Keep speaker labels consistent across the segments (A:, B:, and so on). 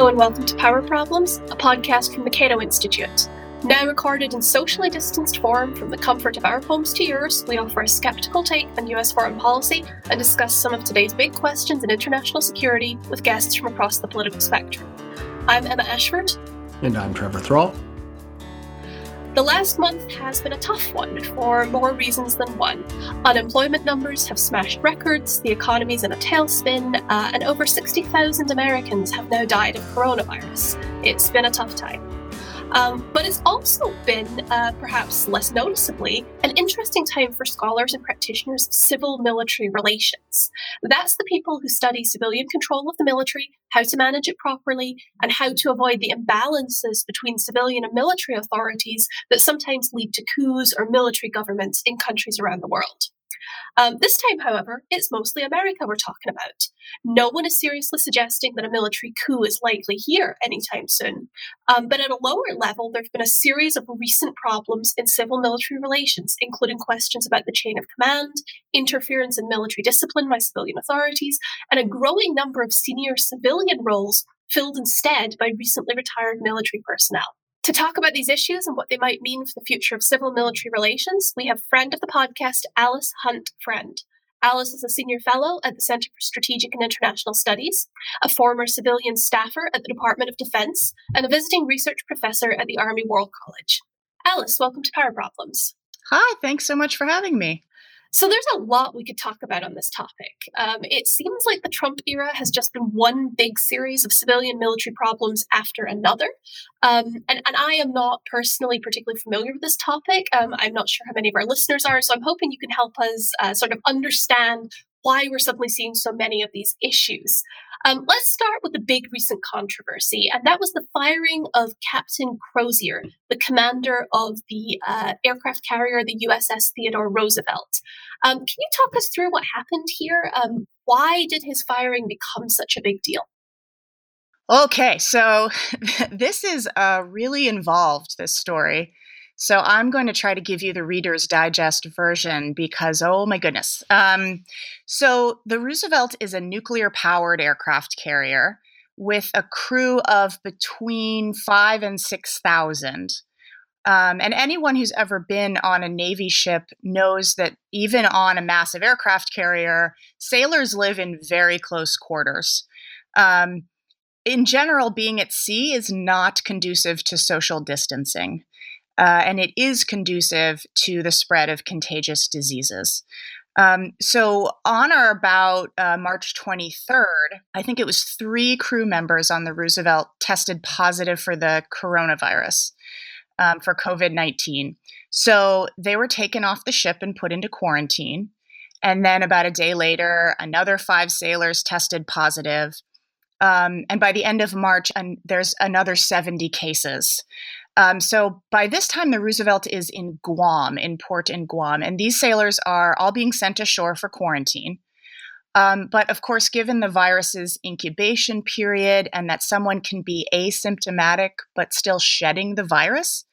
A: Hello and welcome to Power Problems, a podcast from the Cato Institute. Now recorded in socially distanced form from the comfort of our homes to yours, we offer a skeptical take on US foreign policy and discuss some of today's big questions in international security with guests from across the political spectrum. I'm Emma Ashford.
B: And I'm Trevor Thrall.
A: The last month has been a tough one for more reasons than one. Unemployment numbers have smashed records, the economy's in a tailspin, and over 60,000 Americans have now died of coronavirus. It's been a tough time. But it's also been, perhaps less noticeably, an interesting time for scholars and practitioners of civil-military relations. That's the people who study civilian control of the military, how to manage it properly, and how to avoid the imbalances between civilian and military authorities that sometimes lead to coups or military governments in countries around the world. This time, however, it's mostly America we're talking about. No one is seriously suggesting that a military coup is likely here anytime soon. But at a lower level, there have been a series of recent problems in civil-military relations, including questions about the chain of command, interference in military discipline by civilian authorities, and a growing number of senior civilian roles filled instead by recently retired military personnel. To talk about these issues and what they might mean for the future of civil-military relations, we have friend of the podcast, Alice Hunt-Friend. Alice is a senior fellow at the Center for Strategic and International Studies, a former civilian staffer at the Department of Defense, and a visiting research professor at the Army War College. Alice, welcome to Power Problems.
C: Hi, thanks so much for having me.
A: So there's a lot we could talk about on this topic. It seems like the Trump era has just been one big series of civilian military problems after another. And I am not personally particularly familiar with this topic. I'm not sure how many of our listeners are, so I'm hoping you can help us sort of understand why we're suddenly seeing so many of these issues. Let's start with the big recent controversy, and that was the firing of Captain Crozier, the commander of the aircraft carrier, the USS Theodore Roosevelt. Can you talk us through what happened here? Why did his firing become such a big deal?
C: Okay, so this is really involved, this story. So I'm going to try to give you the Reader's Digest version because, oh my goodness. So the Roosevelt is a nuclear-powered aircraft carrier with a crew of between 5,000 and 6,000. And anyone who's ever been on a Navy ship knows that even on a massive aircraft carrier, sailors live in very close quarters. In general, being at sea is not conducive to social distancing. And it is conducive to the spread of contagious diseases. So on or about March 23rd, I think it was 3 crew members on the Roosevelt tested positive for the coronavirus, for COVID-19. So they were taken off the ship and put into quarantine. And then about a day later, another 5 sailors tested positive. And by the end of March, there's another 70 cases. So by this time, the Roosevelt is in Guam, in port in Guam, and these sailors are all being sent ashore for quarantine. But of course, given the virus's incubation period and that someone can be asymptomatic but still shedding the virus,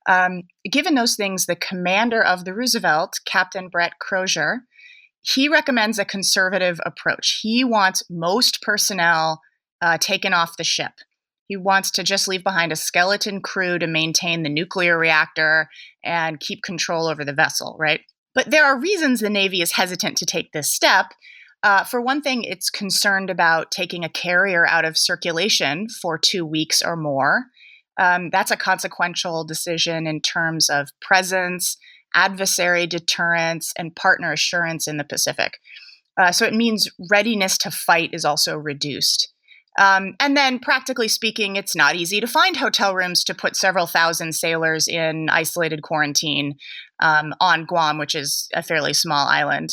C: given those things, the commander of the Roosevelt, Captain Brett Crozier, he recommends a conservative approach. He wants most personnel taken off the ship. He wants to just leave behind a skeleton crew to maintain the nuclear reactor and keep control over the vessel, right? But there are reasons the Navy is hesitant to take this step. For one thing, it's concerned about taking a carrier out of circulation for 2 weeks or more. That's a consequential decision in terms of presence, adversary deterrence, and partner assurance in the Pacific. So it means readiness to fight is also reduced. And then, practically speaking, it's not easy to find hotel rooms to put several thousand sailors in isolated quarantine on Guam, which is a fairly small island.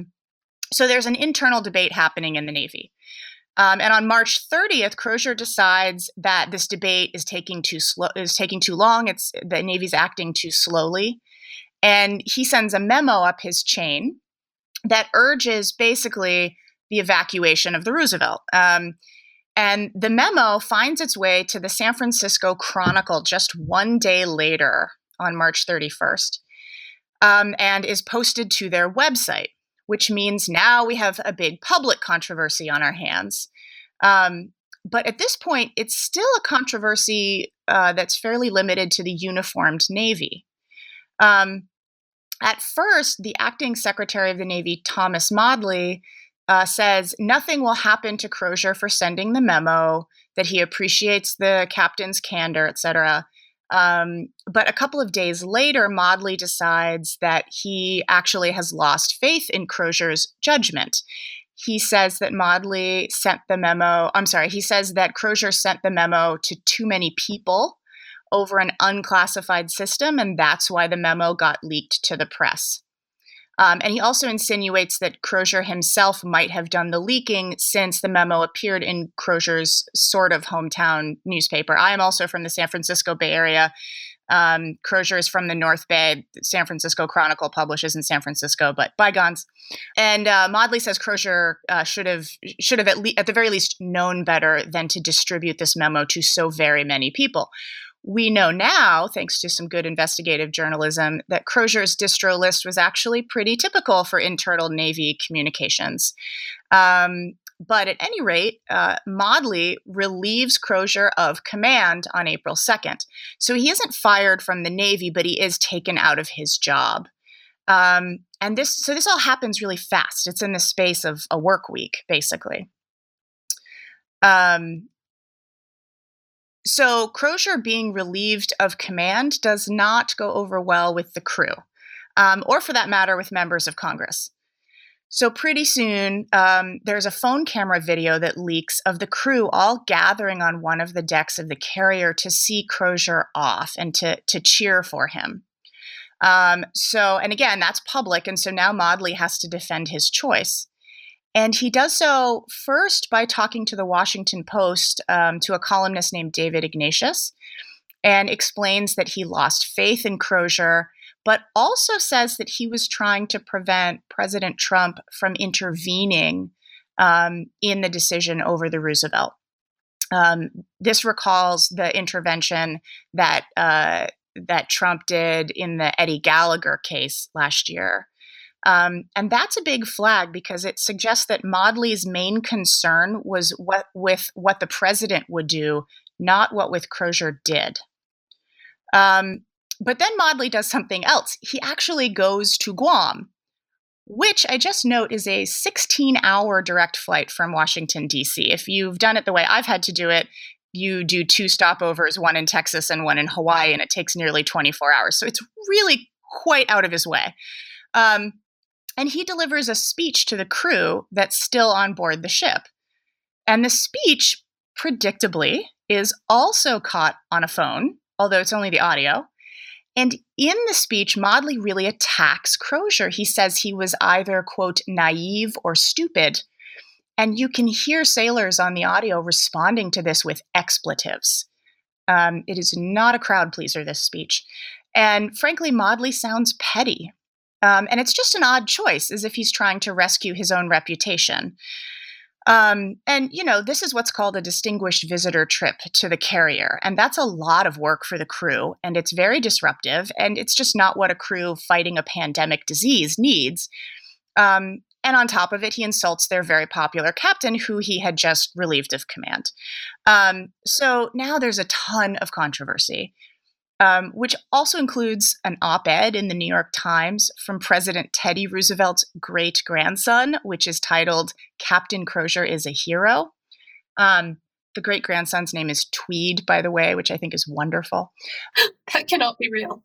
C: So there's an internal debate happening in the Navy. And on March 30th, Crozier decides that this debate is taking too long. The Navy's acting too slowly. And he sends a memo up his chain that urges basically the evacuation of the Roosevelt. And the memo finds its way to the San Francisco Chronicle just one day later on March 31st and is posted to their website, which means now we have a big public controversy on our hands. But at this point, it's still a controversy that's fairly limited to the uniformed Navy. At first, the acting Secretary of the Navy, Thomas Modly, says nothing will happen to Crozier for sending the memo, that he appreciates the captain's candor, etc. But a couple of days later, Modly decides that he actually has lost faith in Crozier's judgment. He says that Modly sent the memo. He says that Crozier sent the memo to too many people over an unclassified system, and that's why the memo got leaked to the press. And he also insinuates that Crozier himself might have done the leaking, since the memo appeared in Crozier's sort of hometown newspaper. I am also from the San Francisco Bay Area. Crozier is from the North Bay. The San Francisco Chronicle publishes in San Francisco, but bygones. And Modly says Crozier should have at the very least known better than to distribute this memo to so very many people. We know now, thanks to some good investigative journalism, that Crozier's distro list was actually pretty typical for internal Navy communications. But at any rate, Modly relieves Crozier of command on April 2nd. So he isn't fired from the Navy, but he is taken out of his job. And this all happens really fast. It's in the space of a work week, basically. So Crozier being relieved of command does not go over well with the crew, or for that matter, with members of Congress. So pretty soon, there's a phone camera video that leaks of the crew all gathering on one of the decks of the carrier to see Crozier off and to cheer for him. And again, that's public, and so now Modly has to defend his choice. And he does so first by talking to the Washington Post, to a columnist named David Ignatius, and explains that he lost faith in Crozier, but also says that he was trying to prevent President Trump from intervening in the decision over the Roosevelt. This recalls the intervention that Trump did in the Eddie Gallagher case last year. And that's a big flag because it suggests that Modly's main concern was what the president would do, not what Crozier did. But then Modly does something else. He actually goes to Guam, which I just note is a 16-hour direct flight from Washington, D.C. If you've done it the way I've had to do it, you do 2 stopovers, one in Texas and one in Hawaii, and it takes nearly 24 hours. So it's really quite out of his way. And he delivers a speech to the crew that's still on board the ship. And the speech, predictably, is also caught on a phone, although it's only the audio. And in the speech, Modly really attacks Crozier. He says he was either, quote, naive or stupid. And you can hear sailors on the audio responding to this with expletives. It is not a crowd pleaser, this speech. And frankly, Modly sounds petty. And it's just an odd choice, as if he's trying to rescue his own reputation. This is what's called a distinguished visitor trip to the carrier. And that's a lot of work for the crew, and it's very disruptive, and it's just not what a crew fighting a pandemic disease needs. And on top of it, he insults their very popular captain, who he had just relieved of command. So now there's a ton of controversy. Which also includes an op-ed in the New York Times from President Teddy Roosevelt's great-grandson, which is titled "Captain Crozier is a Hero." The great-grandson's name is Tweed, by the way, which I think is wonderful.
A: That cannot be real.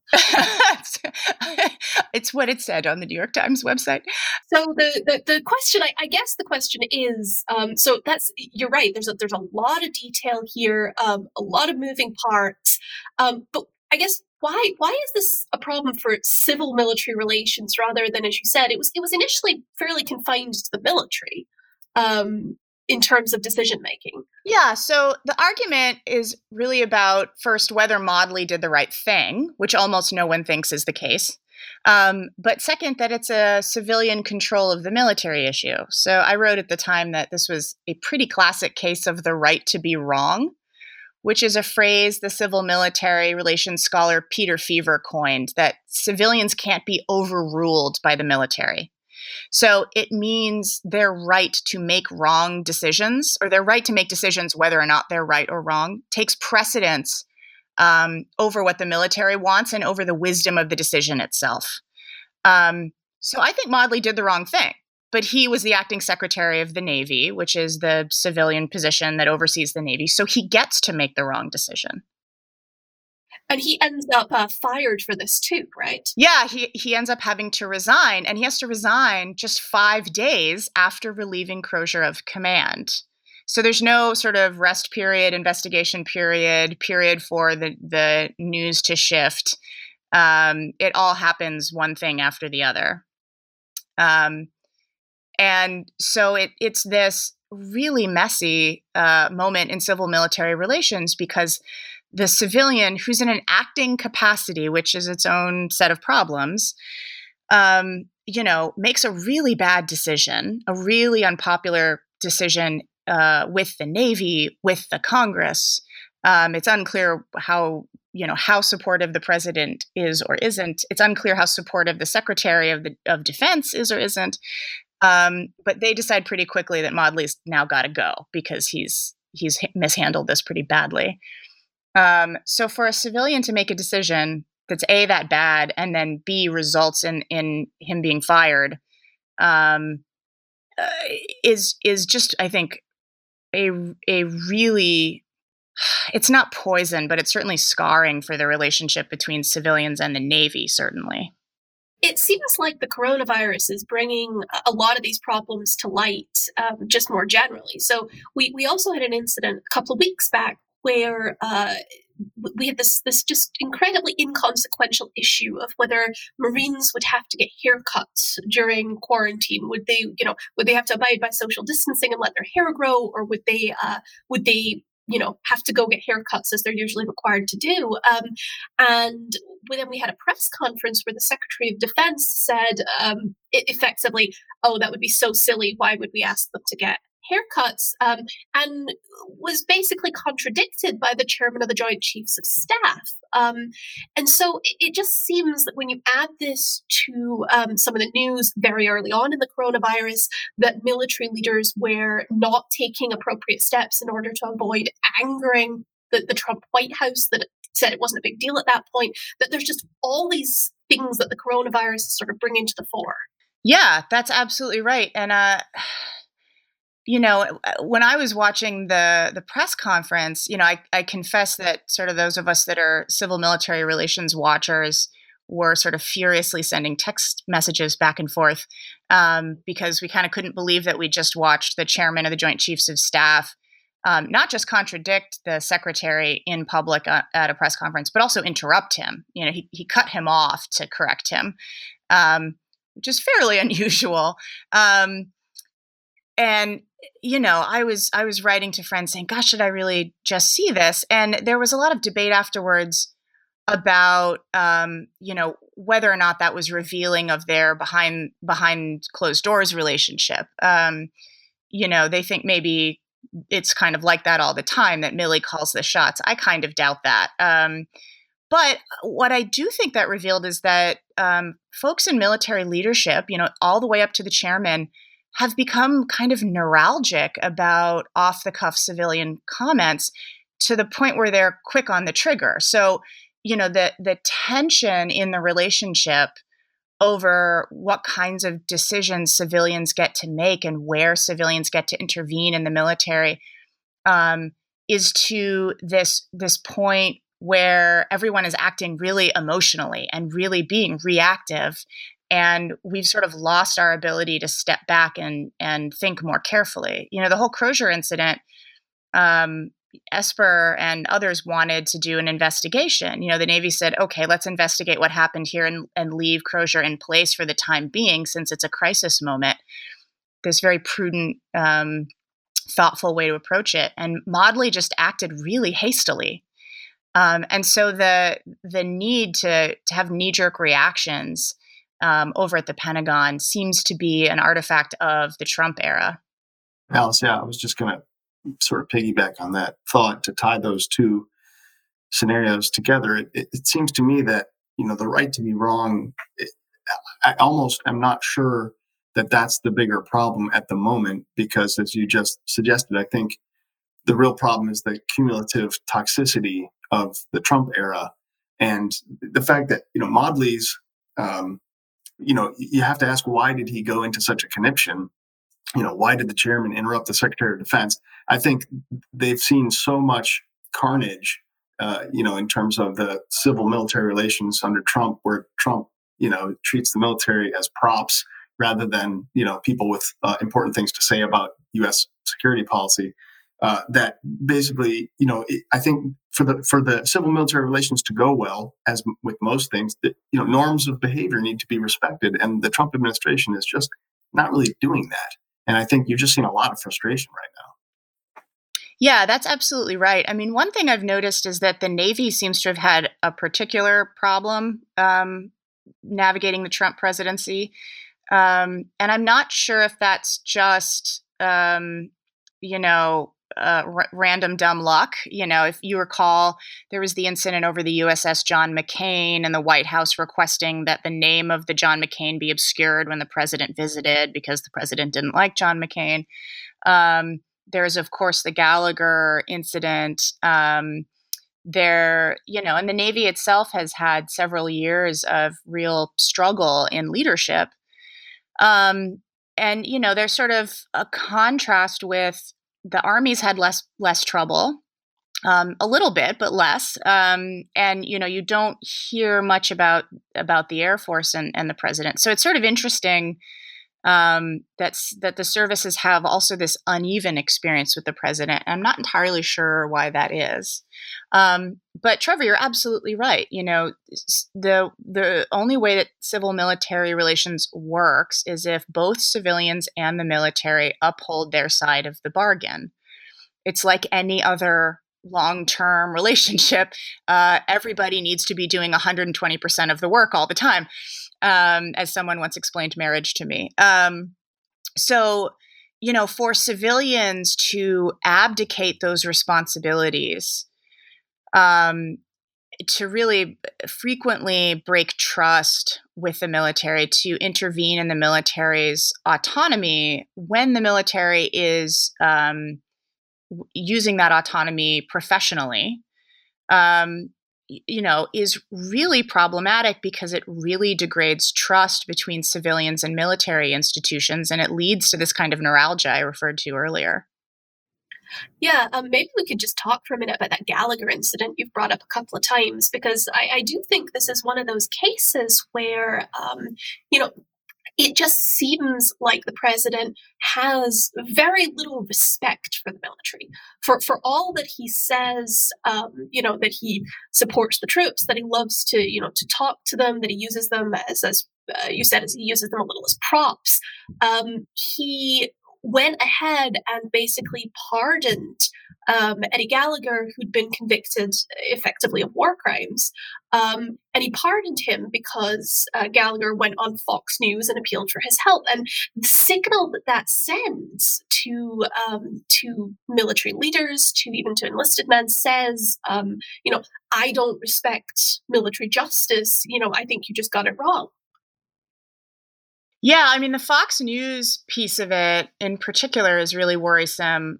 C: It's what it said on the New York Times website.
A: So the question, I guess the question is, so you're right. There's a lot of detail here, a lot of moving parts, but I guess why is this a problem for civil military relations rather than, as you said, it was initially fairly confined to the military in terms of decision making?
C: Yeah, so the argument is really about, first, whether Modly did the right thing, which almost no one thinks is the case. But second, that it's a civilian control of the military issue. So I wrote at the time that this was a pretty classic case of the right to be wrong, which is a phrase the civil military relations scholar Peter Feaver coined, that civilians can't be overruled by the military. So it means their right to make wrong decisions, or their right to make decisions whether or not they're right or wrong, takes precedence over what the military wants and over the wisdom of the decision itself. So I think Maudley did the wrong thing, but he was the acting secretary of the Navy, which is the civilian position that oversees the Navy. So he gets to make the wrong decision.
A: And he ends up fired for this too, right?
C: Yeah, he ends up having to resign, and he has to resign just 5 days after relieving Crozier of command. So there's no sort of rest period, investigation period for the news to shift. It all happens one thing after the other. And so it's this really messy moment in civil military relations, because the civilian who's in an acting capacity, which is its own set of problems, makes a really bad decision, a really unpopular decision with the Navy, with the Congress. It's unclear how supportive the president is or isn't. It's unclear how supportive the Secretary of Defense is or isn't. But they decide pretty quickly that Maudley's now got to go because he's mishandled this pretty badly. So for a civilian to make a decision that's A, that bad, and then B, results in him being fired, is just, I think, a really, it's not poison, but it's certainly scarring for the relationship between civilians and the Navy, certainly.
A: It seems like the coronavirus is bringing a lot of these problems to light, just more generally. So we also had an incident a couple of weeks back where we had this just incredibly inconsequential issue of whether Marines would have to get haircuts during quarantine. Would they have to abide by social distancing and let their hair grow, or would they have to go get haircuts as they're usually required to do? And then we had a press conference where the Secretary of Defense said effectively, "Oh, that would be so silly. Why would we ask them to get haircuts?" And was basically contradicted by the chairman of the Joint Chiefs of Staff. And so it just seems that when you add this to some of the news very early on in the coronavirus, that military leaders were not taking appropriate steps in order to avoid angering the Trump White House, that it said it wasn't a big deal at that point, that there's just all these things that the coronavirus is sort of bringing to the fore.
C: Yeah, that's absolutely right. And when I was watching the press conference, I confess that sort of those of us that are civil military relations watchers were sort of furiously sending text messages back and forth because we kind of couldn't believe that we just watched the chairman of the Joint Chiefs of Staff not just contradict the secretary in public at a press conference, but also interrupt him. He cut him off to correct him, which is fairly unusual. And I was writing to friends saying, "Gosh, should I really just see this?" And there was a lot of debate afterwards about, whether or not that was revealing of their behind closed doors relationship. They think maybe it's kind of like that all the time, that Milley calls the shots. I kind of doubt that. But what I do think that revealed is that folks in military leadership, all the way up to the chairman, have become kind of neuralgic about off-the-cuff civilian comments to the point where they're quick on the trigger. So, the tension in the relationship over what kinds of decisions civilians get to make and where civilians get to intervene in the military is to this point where everyone is acting really emotionally and really being reactive. And we've sort of lost our ability to step back and think more carefully. The whole Crozier incident, Esper and others wanted to do an investigation. The Navy said, okay, let's investigate what happened here and leave Crozier in place for the time being, since it's a crisis moment. This very prudent, thoughtful way to approach it. And Maudley just acted really hastily. And so the need to have knee-jerk reactions over at the Pentagon seems to be an artifact of the Trump era.
B: Alice, yeah, I was just going to sort of piggyback on that thought to tie those two scenarios together. It seems to me that, the right to be wrong, I almost am not sure that's the bigger problem at the moment, because as you just suggested, I think the real problem is the cumulative toxicity of the Trump era, and the fact that Maudley's, you have to ask, why did he go into such a conniption? Why did the chairman interrupt the Secretary of Defense? I think they've seen so much carnage, in terms of the civil military relations under Trump, where Trump, treats the military as props rather than, people with important things to say about U.S. security policy. That basically, I think for the civil military relations to go well, as with most things, that norms of behavior need to be respected, and the Trump administration is just not really doing that. And I think you've just seen a lot of frustration right now.
C: Yeah, that's absolutely right. I mean, one thing I've noticed is that the Navy seems to have had a particular problem navigating the Trump presidency. And I'm not sure if that's just, random dumb luck. If you recall, there was the incident over the USS John McCain and the White House requesting that the name of the John McCain be obscured when the president visited because the president didn't like John McCain. There's, of course, the Gallagher incident. And the Navy itself has had several years of real struggle in leadership. And there's sort of a contrast with the Army's had less trouble, a little bit, but less. And you don't hear much about the Air Force and the president. So it's sort of interesting that the services have also this uneven experience with the president. I'm not entirely sure why that is. But Trevor, you're absolutely right. The only way that civil military relations works is if both civilians and the military uphold their side of the bargain. It's like any other long-term relationship. Everybody needs to be doing 120% of the work all the time. As someone once explained marriage to me. So, for civilians to abdicate those responsibilities, to really frequently break trust with the military, to intervene in the military's autonomy when the military is using that autonomy professionally, is really problematic because it really degrades trust between civilians and military institutions, and it leads to this kind of neuralgia I referred to earlier.
A: Yeah, maybe we could just talk for a minute about that Gallagher incident you've brought up a couple of times, because I do think this is one of those cases where, it just seems like the president has very little respect for the military, for all that he says, that he supports the troops, that he loves to talk to them, that he uses them as you said, as he uses them a little as props. He went ahead and basically pardoned Eddie Gallagher, who'd been convicted effectively of war crimes. And he pardoned him because Gallagher went on Fox News and appealed for his help. And the signal that sends to military leaders, even to enlisted men, says, I don't respect military justice. I think you just got it wrong.
C: Yeah, I mean, the Fox News piece of it in particular is really worrisome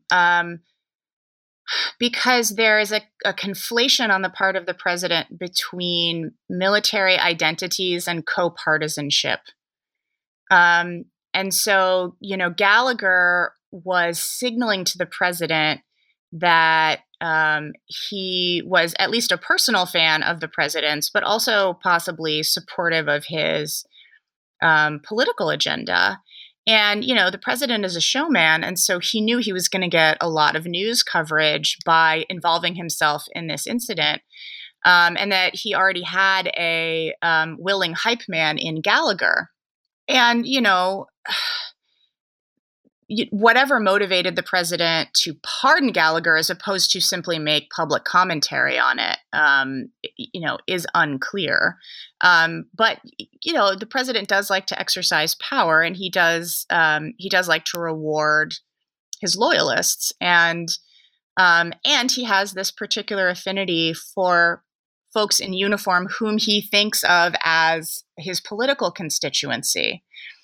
C: because there is a conflation on the part of the president between military identities and co-partisanship. And so, Gallagher was signaling to the president that he was at least a personal fan of the president's, but also possibly supportive of his political agenda. And, the president is a showman. And so he knew he was going to get a lot of news coverage by involving himself in this incident. And that he already had a willing hype man in Gallagher. And, whatever motivated the president to pardon Gallagher as opposed to simply make public commentary on it, is unclear. But the president does like to exercise power, and he does like to reward his loyalists, and he has this particular affinity for folks in uniform whom he thinks of as his political constituency.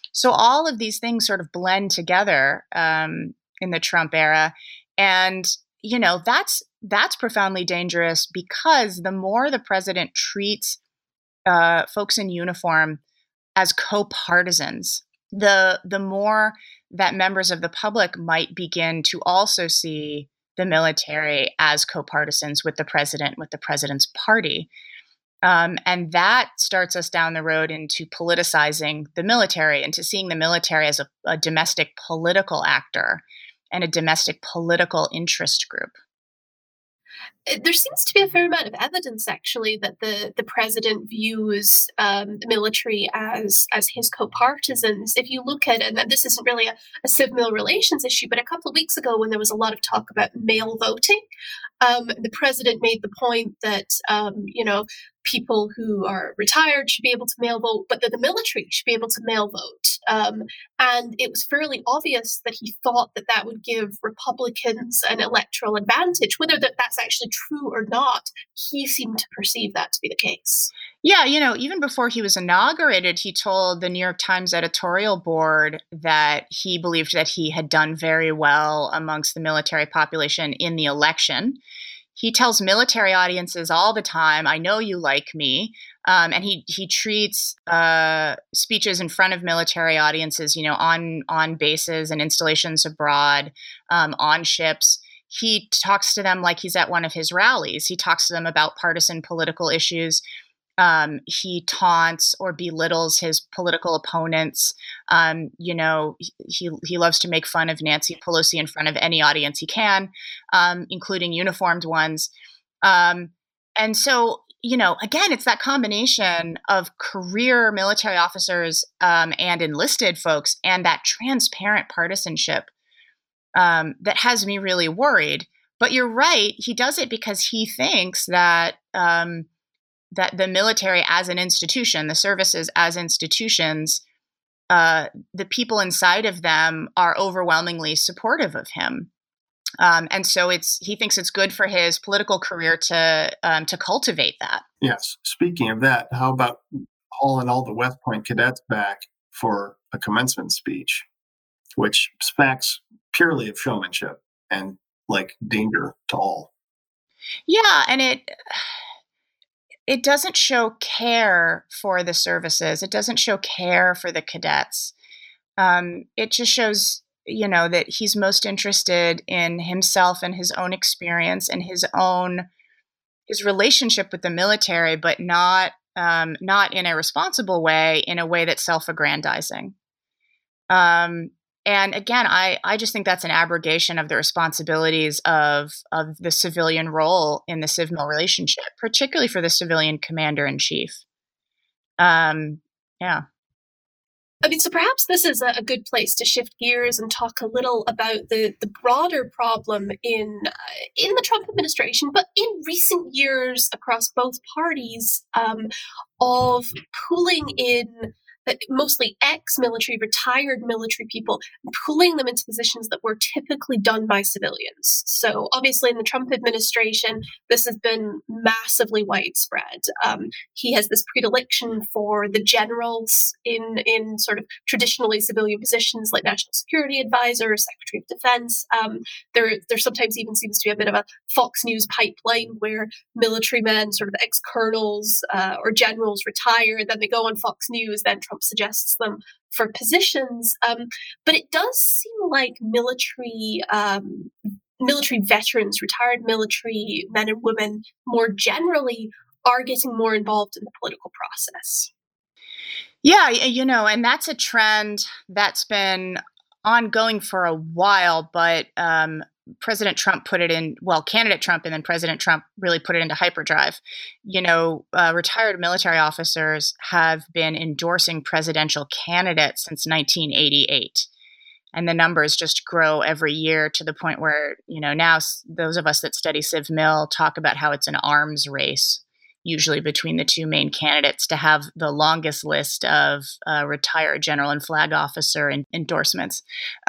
C: So all of these things sort of blend together in the Trump era. And, that's profoundly dangerous because the more the president treats folks in uniform as co-partisans, the more that members of the public might begin to also see the military as co-partisans with the president, with the president's party. And that starts us down the road into politicizing the military, into seeing the military as a domestic political actor and a domestic political interest group.
A: There seems to be a fair amount of evidence, actually, that the president views the military as his co-partisans. If you look at it, and this isn't really a civil relations issue, but a couple of weeks ago when there was a lot of talk about mail voting, the president made the point that, people who are retired should be able to mail vote, but that the military should be able to mail vote. And it was fairly obvious that he thought that that would give Republicans an electoral advantage. Whether that's actually true or not, he seemed to perceive that to be the case.
C: Yeah, even before he was inaugurated, he told the New York Times editorial board that he believed that he had done very well amongst the military population in the election. He tells military audiences all the time, "I know you like me," and he treats speeches in front of military audiences, on bases and installations abroad, on ships. He talks to them like he's at one of his rallies. He talks to them about partisan political issues. He taunts or belittles his political opponents. He loves to make fun of Nancy Pelosi in front of any audience he can, including uniformed ones. And so, again, it's that combination of career military officers and enlisted folks and that transparent partisanship that has me really worried. But you're right. He does it because he thinks that that the military as an institution, the services as institutions, the people inside of them are overwhelmingly supportive of him. And so he thinks it's good for his political career to cultivate that.
B: Yes. Speaking of that, how about hauling all the West Point cadets back for a commencement speech, which smacks purely of showmanship and like danger to all?
C: Yeah, and it doesn't show care for the services. It doesn't show care for the cadets. It just shows, that he's most interested in himself and his own experience and his relationship with the military, but not in a responsible way, in a way that's self-aggrandizing. And again, I just think that's an abrogation of the responsibilities of the civilian role in the civil relationship, particularly for the civilian commander-in-chief. Yeah.
A: So perhaps this is a good place to shift gears and talk a little about the broader problem in the Trump administration, but in recent years across both parties, of pulling in mostly ex-military, retired military people, pulling them into positions that were typically done by civilians. So obviously in the Trump administration, this has been massively widespread. He has this predilection for the generals in sort of traditionally civilian positions like National Security Advisor, Secretary of Defense. There sometimes even seems to be a bit of a Fox News pipeline where military men, sort of ex-colonels or generals retire, then they go on Fox News, then Trump suggests them for positions. But it does seem like military veterans, retired military men and women more generally are getting more involved in the political process.
C: Yeah, and that's a trend that's been ongoing for a while, but President Trump put it in, candidate Trump and then President Trump really put it into hyperdrive. Retired military officers have been endorsing presidential candidates since 1988. And the numbers just grow every year to the point where, now those of us that study Civ Mil talk about how it's an arms race, usually between the two main candidates, to have the longest list of retired general and flag officer endorsements.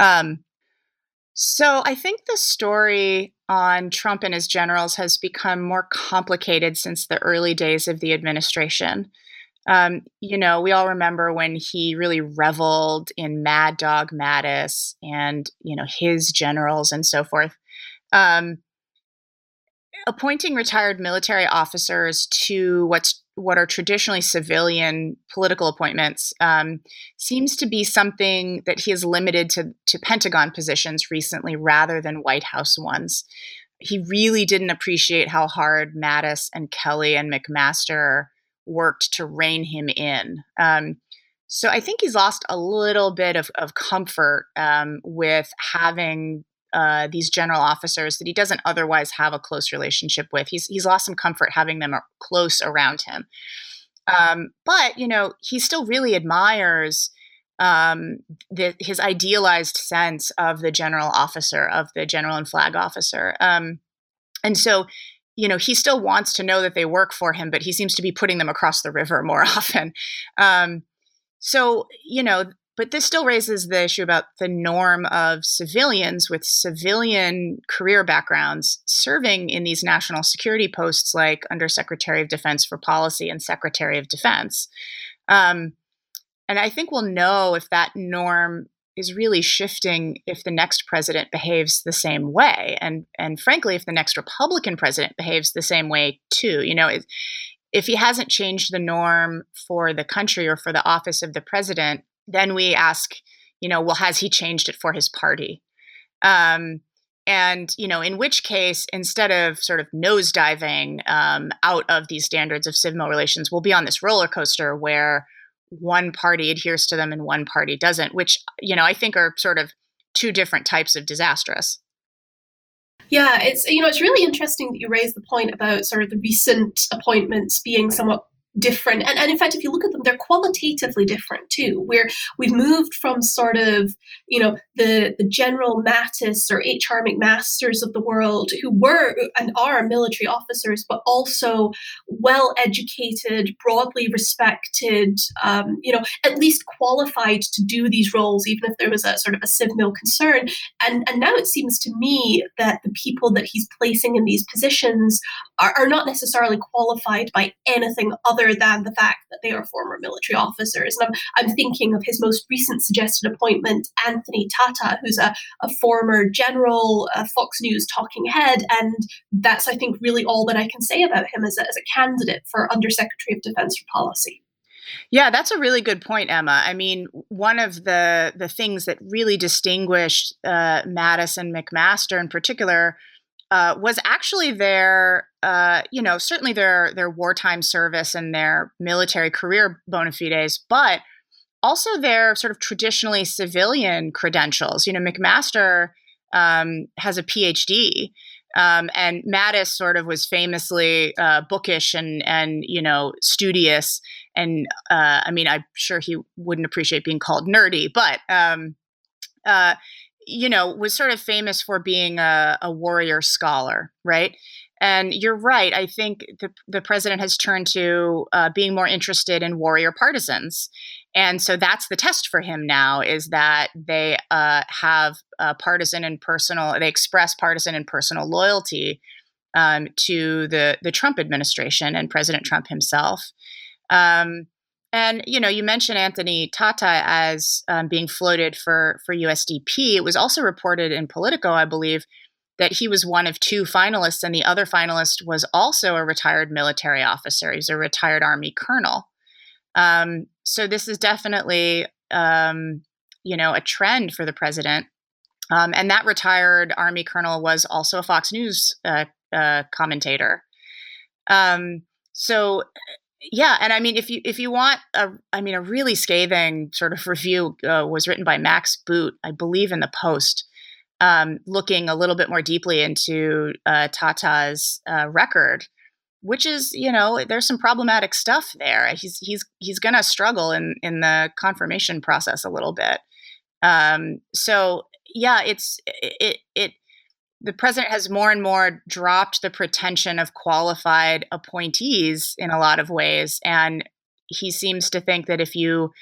C: So I think the story on Trump and his generals has become more complicated since the early days of the administration. We all remember when he really reveled in Mad Dog Mattis and, his generals and so forth. Um, Appointing retired military officers to what are traditionally civilian political appointments seems to be something that he has limited to Pentagon positions recently rather than White House ones. He really didn't appreciate how hard Mattis and Kelly and McMaster worked to rein him in. So I think he's lost a little bit of comfort with having these general officers that he doesn't otherwise have a close relationship with. He's lost some comfort having them close around him. But he still really admires his idealized sense of the general officer, of the general and flag officer. And so, he still wants to know that they work for him, but he seems to be putting them across the river more often. So, but this still raises the issue about the norm of civilians with civilian career backgrounds serving in these national security posts like Undersecretary of Defense for Policy and Secretary of Defense. And I think we'll know if that norm is really shifting if the next president behaves the same way. And frankly, if the next Republican president behaves the same way too. If he hasn't changed the norm for the country or for the office of the president, then we ask, well, has he changed it for his party? And, in which case, instead of sort of nosediving out of these standards of civil relations, we'll be on this roller coaster where one party adheres to them and one party doesn't, which, I think are sort of two different types of disastrous.
A: Yeah, it's really interesting that you raised the point about sort of the recent appointments being somewhat different. And in fact, if you look at them, they're qualitatively different too, where we've moved from sort of, the General Mattis or H.R. McMasters of the world, who were and are military officers, but also well-educated, broadly respected, at least qualified to do these roles, even if there was a sort of a civil concern. And now it seems to me that the people that he's placing in these positions are not necessarily qualified by anything other than the fact that they are former military officers. And I'm thinking of his most recent suggested appointment, Anthony Tata, who's a former general, Fox News talking head. And that's, I think, really all that I can say about him as a candidate for Undersecretary of Defense for Policy.
C: Yeah, that's a really good point, Emma. I mean, one of the things that really distinguished Mattis and McMaster in particular was actually their, certainly their wartime service and their military career bona fides, but also their sort of traditionally civilian credentials. McMaster has a PhD, and Mattis sort of was famously bookish and studious. And I'm sure he wouldn't appreciate being called nerdy, but was sort of famous for being a warrior scholar, right? And you're right. I think the president has turned to being more interested in warrior partisans. And so that's the test for him now, is that they have partisan and personal, they express partisan and personal loyalty to the Trump administration and President Trump himself. And, you mentioned Anthony Tata as being floated for USDP. It was also reported in Politico, I believe, that he was one of two finalists, and the other finalist was also a retired military officer. He's a retired Army colonel. So this is definitely, a trend for the president. And that retired Army colonel was also a Fox News commentator. So, yeah, and I mean, if you want a really scathing sort of review was written by Max Boot, I believe, in the Post, looking a little bit more deeply into Tata's record, which is, there's some problematic stuff there. He's going to struggle in the confirmation process a little bit. So yeah, the president has more and more dropped the pretension of qualified appointees in a lot of ways. And he seems to think that if you,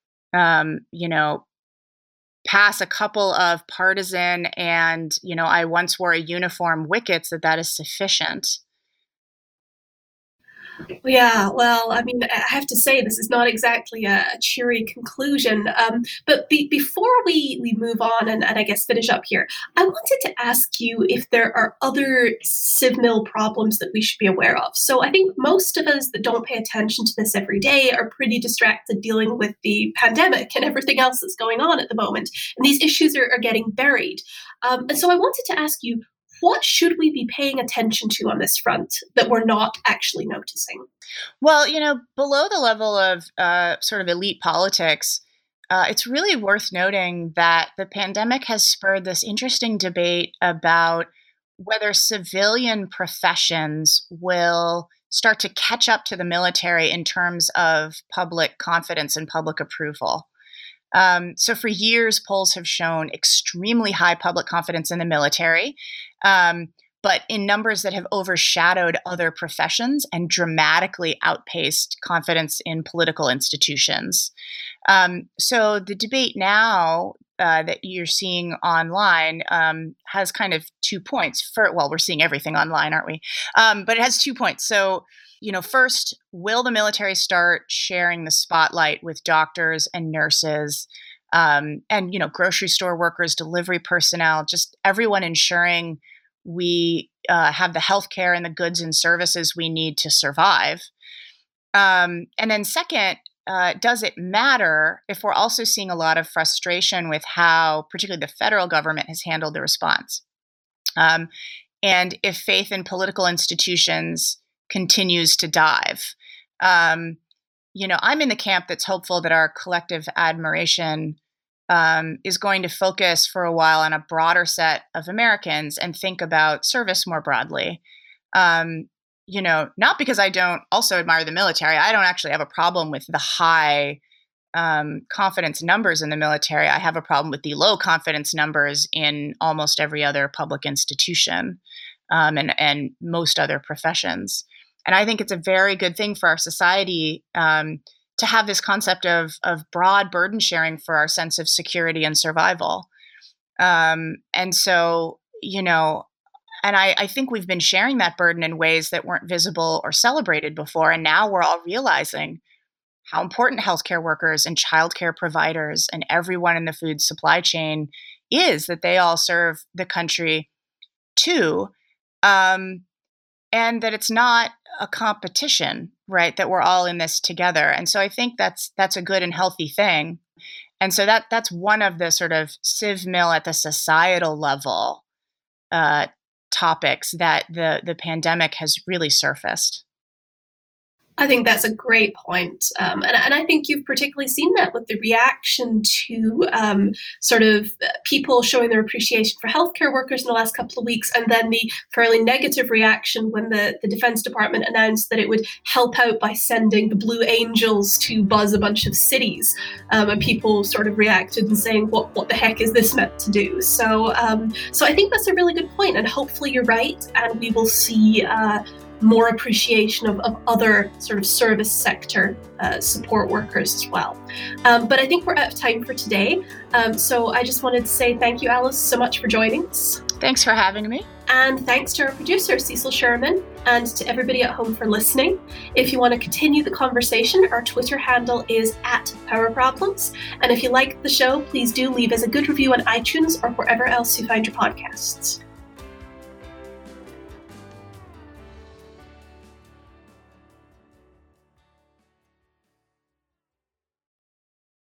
C: pass a couple of partisan and, I once wore a uniform wickets, that is sufficient.
A: Yeah, well, I mean, I have to say this is not exactly a cheery conclusion. But before we move on and I guess finish up here, I wanted to ask you if there are other CivMil problems that we should be aware of. So I think most of us that don't pay attention to this every day are pretty distracted dealing with the pandemic and everything else that's going on at the moment. And these issues are getting buried. And so I wanted to ask you, what should we be paying attention to on this front that we're not actually noticing?
C: Well, below the level of sort of elite politics, it's really worth noting that the pandemic has spurred this interesting debate about whether civilian professions will start to catch up to the military in terms of public confidence and public approval. So for years, polls have shown extremely high public confidence in the military, but in numbers that have overshadowed other professions and dramatically outpaced confidence in political institutions. So the debate now that you're seeing online has kind of 2 points. We're seeing everything online, aren't we? But it has 2 points. So, first, will the military start sharing the spotlight with doctors and nurses and, grocery store workers, delivery personnel, just everyone ensuring we have the healthcare and the goods and services we need to survive? And then second, does it matter if we're also seeing a lot of frustration with how particularly the federal government has handled the response? And if faith in political institutions continues to dive. I'm in the camp that's hopeful that our collective admiration is going to focus for a while on a broader set of Americans and think about service more broadly. Not because I don't also admire the military. I don't actually have a problem with the high confidence numbers in the military. I have a problem with the low confidence numbers in almost every other public institution and most other professions. And I think it's a very good thing for our society to have this concept of broad burden sharing for our sense of security and survival. And so, and I think we've been sharing that burden in ways that weren't visible or celebrated before. And now we're all realizing how important healthcare workers and childcare providers and everyone in the food supply chain is, that they all serve the country too. And that it's not a competition, right? That we're all in this together. And so I think that's a good and healthy thing. And so that's one of the sort of CivMil at the societal level topics that the pandemic has really surfaced.
A: I think that's a great point. And I think you've particularly seen that with the reaction to sort of people showing their appreciation for healthcare workers in the last couple of weeks, and then the fairly negative reaction when the Defense Department announced that it would help out by sending the Blue Angels to buzz a bunch of cities. And people sort of reacted and saying, what the heck is this meant to do? So I think that's a really good point, and hopefully you're right, and we will see more appreciation of other sort of service sector support workers as well. But I think we're out of time for today. So I just wanted to say thank you, Alice, so much for joining us.
C: Thanks for having me.
A: And thanks to our producer, Cecil Sherman, and to everybody at home for listening. If you want to continue the conversation, our Twitter handle is @PowerProblems. And if you like the show, please do leave us a good review on iTunes or wherever else you find your podcasts.